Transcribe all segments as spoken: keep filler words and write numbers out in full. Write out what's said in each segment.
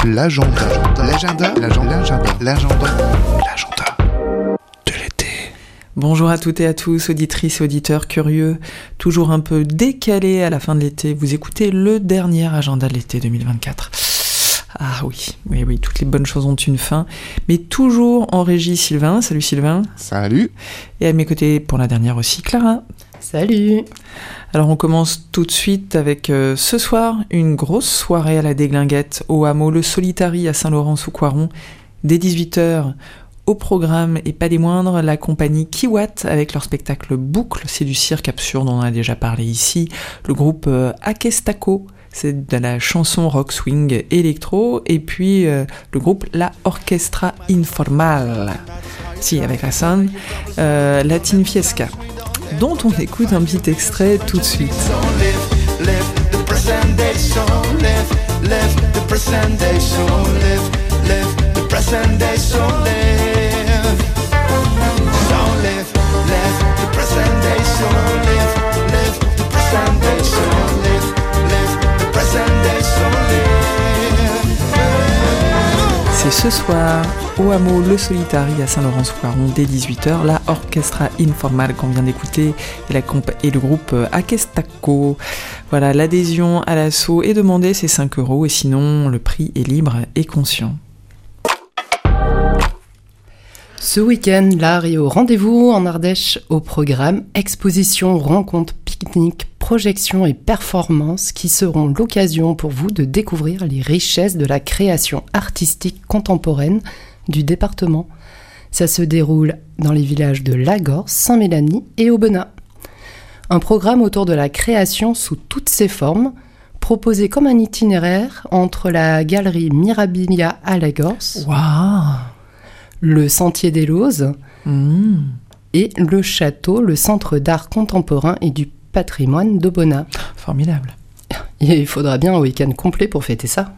L'agenda. L'agenda. L'agenda. L'agenda. L'agenda. L'agenda de l'été. Bonjour à toutes et à tous, auditrices et auditeurs curieux, toujours un peu décalés à la fin de l'été. Vous écoutez le dernier agenda de l'été deux mille vingt-quatre. Ah oui, oui, oui, toutes les bonnes choses ont une fin. Mais toujours en régie Sylvain. Salut Sylvain. Salut. Et à mes côtés, pour la dernière aussi, Clara. Salut. Alors on commence tout de suite avec euh, ce soir, une grosse soirée à la Déglinguette, au hameau Le Solitari à Saint-Laurent-sous-Coiron, dès dix-huit heures. Au programme, et pas des moindres, la compagnie Kiwat avec leur spectacle Boucle, c'est du cirque absurde, on en a déjà parlé ici. Le groupe euh, Akestaco, c'est de la chanson rock swing électro, et puis euh, le groupe La Orchestra Informal, si avec la scène, euh, Latin Fiesca, dont on écoute un petit extrait tout de suite. C'est ce soir, au hameau Le Solitari à Saint-Laurent-sous-Coiron, dès dix-huit heures, la Orchestra Informal qu'on vient d'écouter et, la comp- et le groupe Akestaco. Voilà, l'adhésion à l'assaut est demandée, c'est cinq euros, et sinon le prix est libre et conscient. Ce week-end, l'art est au rendez-vous en Ardèche au programme exposition, rencontres, pique-niques, projections et performances qui seront l'occasion pour vous de découvrir les richesses de la création artistique contemporaine du département. Ça se déroule dans les villages de Lagorce, Saint-Mélanie et Aubenas. Un programme autour de la création sous toutes ses formes, proposé comme un itinéraire entre la galerie Mirabilia à Lagorce, Waouh, le Sentier des Lauses mmh. et le château, le centre d'art contemporain et du patrimoine d'Aubenas. Formidable. Et il faudra bien un week-end complet pour fêter ça.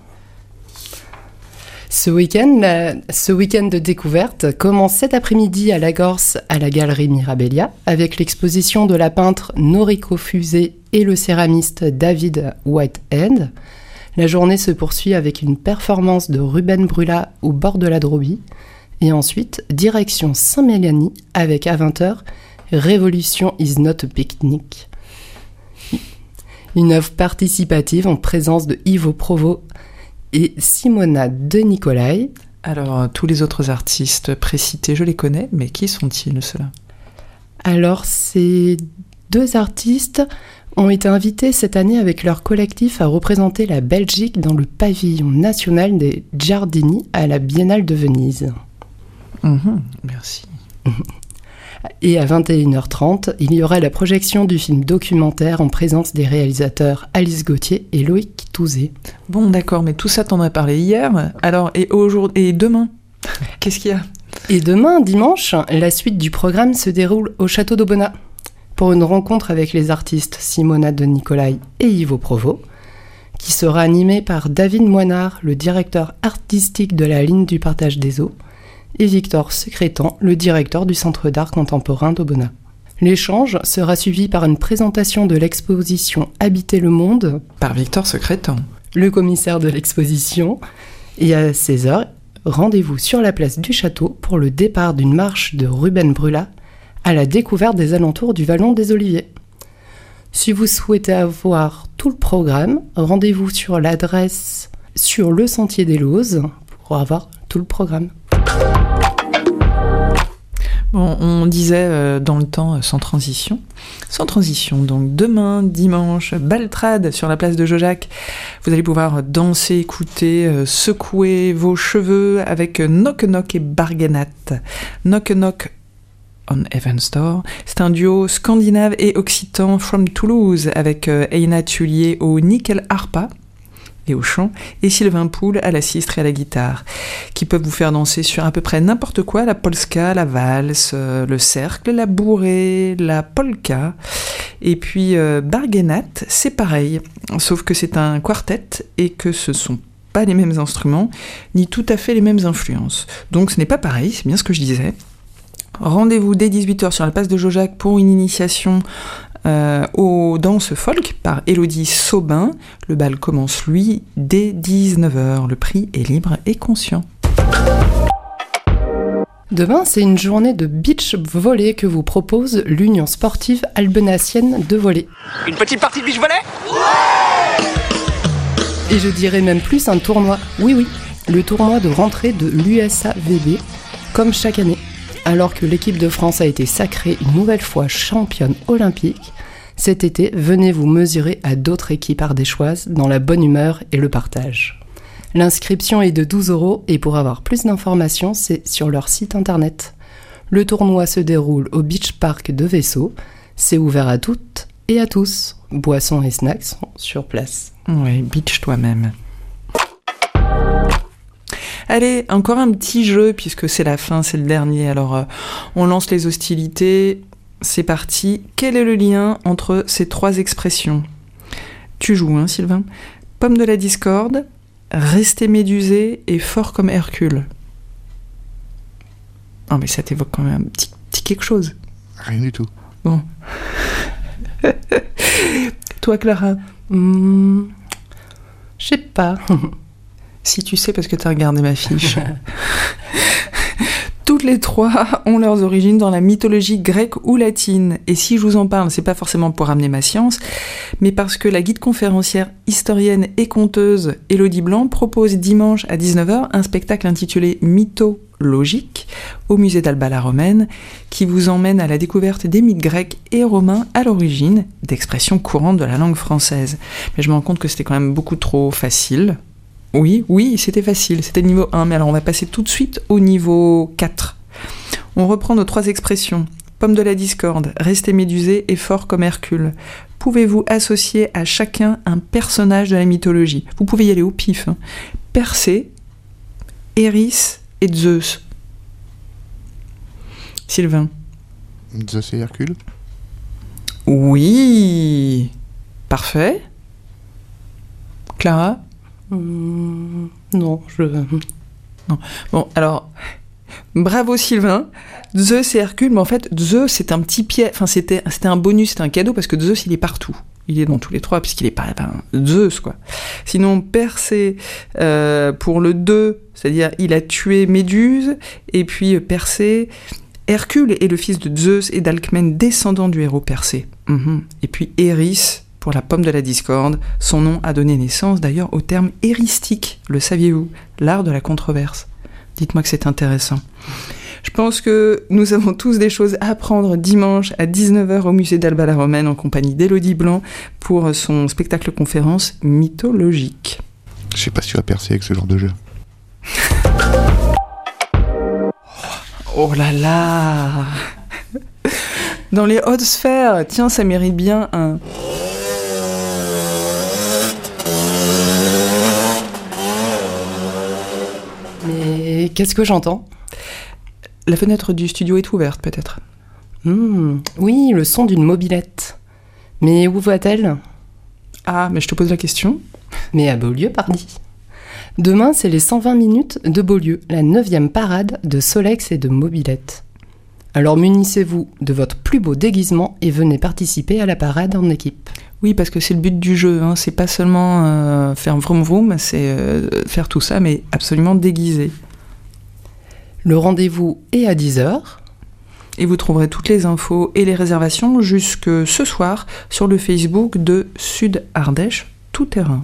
Ce week-end, la, ce week-end de découverte commence cet après-midi à Lagorce, à la galerie Mirabilia, avec l'exposition de la peintre Noriko Fusé et le céramiste David Whitehead. La journée se poursuit avec une performance de Ruben Brula au bord de la Drobie. Et ensuite, direction Saint-Mélanie avec à vingt heures, Révolution is not a picnic. Une œuvre participative en présence de Ivo Provo et Simona De Nicolai. Alors, euh, tous les autres artistes précités, je les connais, mais qui sont-ils, ceux-là ? Alors, ces deux artistes ont été invités cette année avec leur collectif à représenter la Belgique dans le pavillon national des Giardini à la Biennale de Venise. Mmh, merci. Et à vingt et une heures trente, il y aura la projection du film documentaire en présence des réalisateurs Alice Gauthier et Loïc Touzé. Bon, d'accord, mais tout ça, t'en as parlé hier. Alors, et aujourd'hui, et demain, qu'est-ce qu'il y a ? Et demain, dimanche, la suite du programme se déroule au château d'Aubenas pour une rencontre avec les artistes Simona De Nicolai et Ivo Provo, qui sera animée par David Moinard, le directeur artistique de la ligne du partage des eaux, et Victor Secrétan, le directeur du Centre d'art contemporain d'Aubenas. L'échange sera suivi par une présentation de l'exposition Habiter le monde par Victor Secrétan, le commissaire de l'exposition, et à seize heures, rendez-vous sur la place du château pour le départ d'une marche de Ruben Brula à la découverte des alentours du Vallon des Oliviers. Si vous souhaitez avoir tout le programme, rendez-vous sur l'adresse sur le Sentier des Lauses pour avoir tout le programme. Bon, on disait euh, dans le temps euh, sans transition. Sans transition, donc demain, dimanche, Baltrade sur la place de Jojac. Vous allez pouvoir danser, écouter, euh, secouer vos cheveux avec euh, Knock Knock et Bargenat. Knock Knock on Evans Store. C'est un duo scandinave et occitan from Toulouse avec euh, Eina Tullier au nickel harpa et au chant, et Sylvain Poul à la sistre et à la guitare, qui peuvent vous faire danser sur à peu près n'importe quoi, la polska, la valse, euh, le cercle, la bourrée, la polka. Et puis euh, Bargenat, c'est pareil, sauf que c'est un quartet et que ce sont pas les mêmes instruments, ni tout à fait les mêmes influences. Donc ce n'est pas pareil, c'est bien ce que je disais. Rendez-vous dès dix-huit heures sur la place de Jojac pour une initiation euh, aux danses folk par Élodie Saubin. Le bal commence, lui, dès dix-neuf heures. Le prix est libre et conscient. Demain, c'est une journée de beach volley que vous propose l'Union sportive albenacienne de volley. Une petite partie de beach volley ? Et je dirais même plus un tournoi. Oui, oui, le tournoi de rentrée de l'U S A V B, comme chaque année. Alors que l'équipe de France a été sacrée une nouvelle fois championne olympique, cet été, venez vous mesurer à d'autres équipes ardéchoises dans la bonne humeur et le partage. L'inscription est de douze euros et pour avoir plus d'informations, c'est sur leur site internet. Le tournoi se déroule au Beach Park de Vaisseau. C'est ouvert à toutes et à tous. Boissons et snacks sont sur place. Ouais, beach toi-même. Allez, encore un petit jeu, puisque c'est la fin, c'est le dernier. Alors, euh, on lance les hostilités. C'est parti. Quel est le lien entre ces trois expressions ? Tu joues, hein, Sylvain ? Pomme de la discorde, rester médusé et fort comme Hercule. Non, mais ça t'évoque quand même un petit, petit quelque chose. Rien du tout. Bon. Toi, Clara ? Mmh, je sais pas. Si tu sais, parce que t'as regardé ma fiche. Toutes les trois ont leurs origines dans la mythologie grecque ou latine. Et si je vous en parle, c'est pas forcément pour amener ma science, mais parce que la guide conférencière, historienne et conteuse Élodie Blanc propose dimanche à dix-neuf heures un spectacle intitulé Mythologique au musée d'Alba la Romaine, qui vous emmène à la découverte des mythes grecs et romains à l'origine d'expressions courantes de la langue française. Mais je me rends compte que c'était quand même beaucoup trop facile. Oui, oui, c'était facile, c'était le niveau un, mais alors on va passer tout de suite au niveau quatre. On reprend nos trois expressions. Pomme de la discorde, rester médusé et fort comme Hercule. Pouvez-vous associer à chacun un personnage de la mythologie ? Vous pouvez y aller au pif. Hein. Persée, Eris et Zeus. Sylvain. Zeus et Hercule ? Oui. Parfait. Clara ? Mmh, non, je... Non. Bon, alors, bravo Sylvain. Zeus et Hercule, mais en fait, Zeus, c'est un petit pied, enfin, c'était, c'était un bonus, c'était un cadeau, parce que Zeus, il est partout. Il est dans tous les trois, puisqu'il est pas, ben, Zeus, quoi. Sinon, Persée, euh, pour le deux, c'est-à-dire, il a tué Méduse, et puis Persée, Hercule est le fils de Zeus et d'Alcmène, descendant du héros Persée. Mmh. Et puis Eris, pour la pomme de la discorde, son nom a donné naissance d'ailleurs au terme héristique, le saviez-vous, l'art de la controverse. Dites-moi que c'est intéressant. Je pense que nous avons tous des choses à apprendre dimanche à dix-neuf heures au musée d'Alba la Romaine en compagnie d'Élodie Blanc pour son spectacle conférence mythologique. Je sais pas si tu vas percer avec ce genre de jeu. Oh là là. Dans les hautes sphères, tiens, ça mérite bien un... Mais qu'est-ce que j'entends ? La fenêtre du studio est ouverte, peut-être. Mmh, oui, le son d'une mobilette. Mais où va-t-elle ? Ah, mais je te pose la question. Mais à Beaulieu, pardi. Demain, c'est les cent vingt minutes de Beaulieu, la neuvième parade de Solex et de mobilette. Alors munissez-vous de votre plus beau déguisement et venez participer à la parade en équipe. Oui, parce que c'est le but du jeu, hein. C'est pas seulement euh, faire vroom vroom, c'est euh, faire tout ça, mais absolument déguisé. Le rendez-vous est à dix heures. Et vous trouverez toutes les infos et les réservations jusque ce soir sur le Facebook de Sud Ardèche Tout Terrain.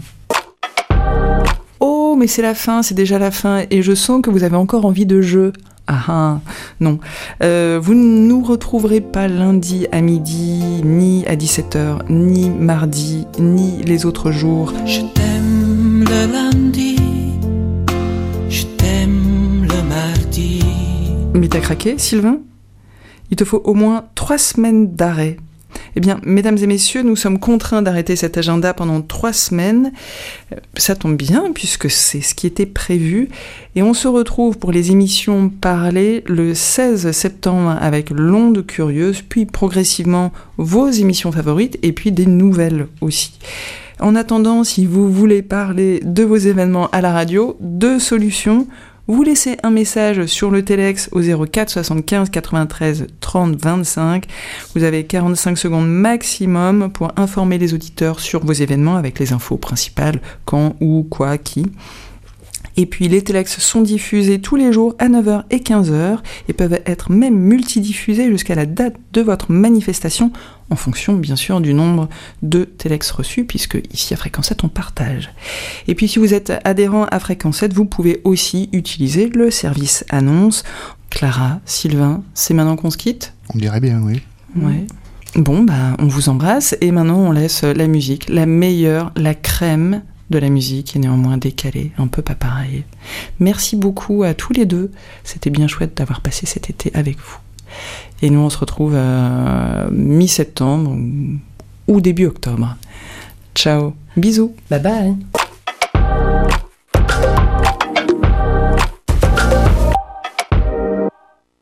Oh, mais c'est la fin, c'est déjà la fin, et je sens que vous avez encore envie de jeu. Ah ah, non. Euh, vous ne nous retrouverez pas lundi à midi, ni à dix-sept heures, ni mardi, ni les autres jours. Je t'aime le lundi, je t'aime le mardi. Mais t'as craqué, Sylvain ? Il te faut au moins trois semaines d'arrêt. Eh bien, mesdames et messieurs, nous sommes contraints d'arrêter cet agenda pendant trois semaines. Ça tombe bien, puisque c'est ce qui était prévu. Et on se retrouve pour les émissions parlées le seize septembre avec l'Onde Curieuse, puis progressivement vos émissions favorites, et puis des nouvelles aussi. En attendant, si vous voulez parler de vos événements à la radio, deux solutions. Vous laissez un message sur le Telex au zéro quatre soixante-quinze quatre-vingt-treize trente vingt-cinq. Vous avez quarante-cinq secondes maximum pour informer les auditeurs sur vos événements avec les infos principales, quand, où, quoi, qui. Et puis les Telex sont diffusés tous les jours à neuf heures et quinze heures et peuvent être même multidiffusés jusqu'à la date de votre manifestation, en fonction bien sûr du nombre de Telex reçus, puisque ici à Fréquence sept on partage. Et puis si vous êtes adhérent à Fréquence sept, vous pouvez aussi utiliser le service annonce. Clara, Sylvain, c'est maintenant qu'on se quitte ? On dirait bien, oui. Ouais. Bon, bah on vous embrasse et maintenant on laisse la musique, la meilleure, la crème de la musique et néanmoins décalée, un peu pas pareil. Merci beaucoup à tous les deux, c'était bien chouette d'avoir passé cet été avec vous. Et nous on se retrouve euh, mi-septembre ou début octobre. Ciao, bisous. Bye bye.